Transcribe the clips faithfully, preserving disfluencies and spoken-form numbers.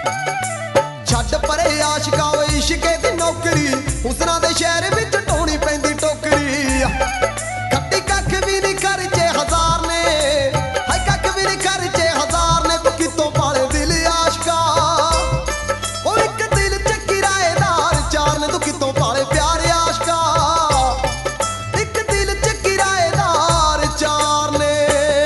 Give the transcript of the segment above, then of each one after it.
छड्ड परे आशिका वे इश्के दी नौकरी हुसना दे शहर विच ढोनी पैंदी टोकरी खट्टी कख भी नहीं खर्चे हजार ने हाय कख भी नहीं खर्चे हजार ने तू कितों पाले दिल आशिका ओ एक दिल च किराएदार चार ने तू कितों पाले प्यार आशिका एक दिल च किराएदार चार ने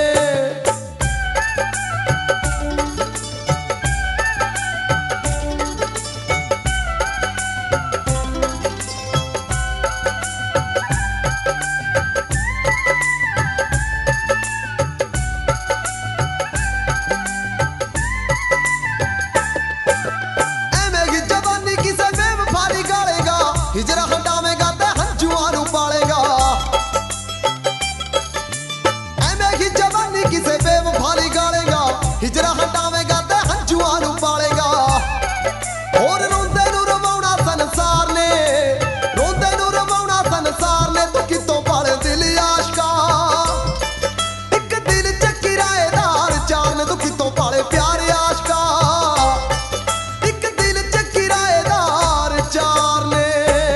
हिजरा हटावेगा ते हंजुआं नू पालेगा ऐवें ही जवानी किसे बेवफारी गालेगा हिजरा हटावेगा ते हंजुआं नू पालेगा और रोंदे नू रवाउणा संसार ने रोंदे नू रवाउणा संसार ने तू कितों पाले दिल आशिका एक दिल च किराएदार चार ने तू कितों पाले प्यार आशिका एक दिल च किराएदार चार ने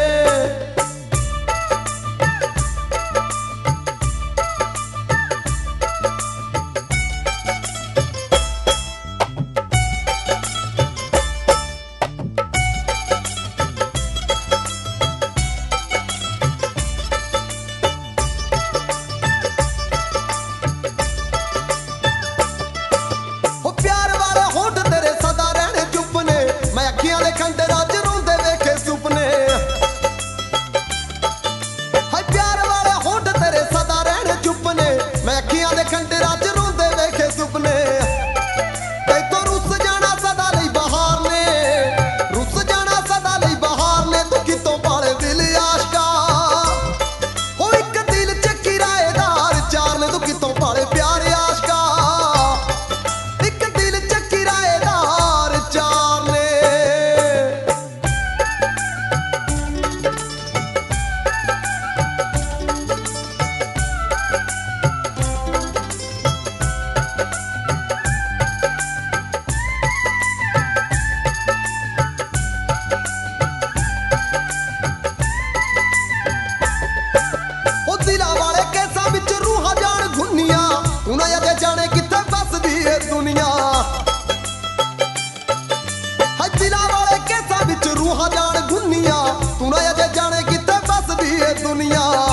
जाने किथे बसदी है दुनिया दिला वाले केसा विच रूहां जान गुनिया तू ना अजे जाने किथे बसदी है दुनिया।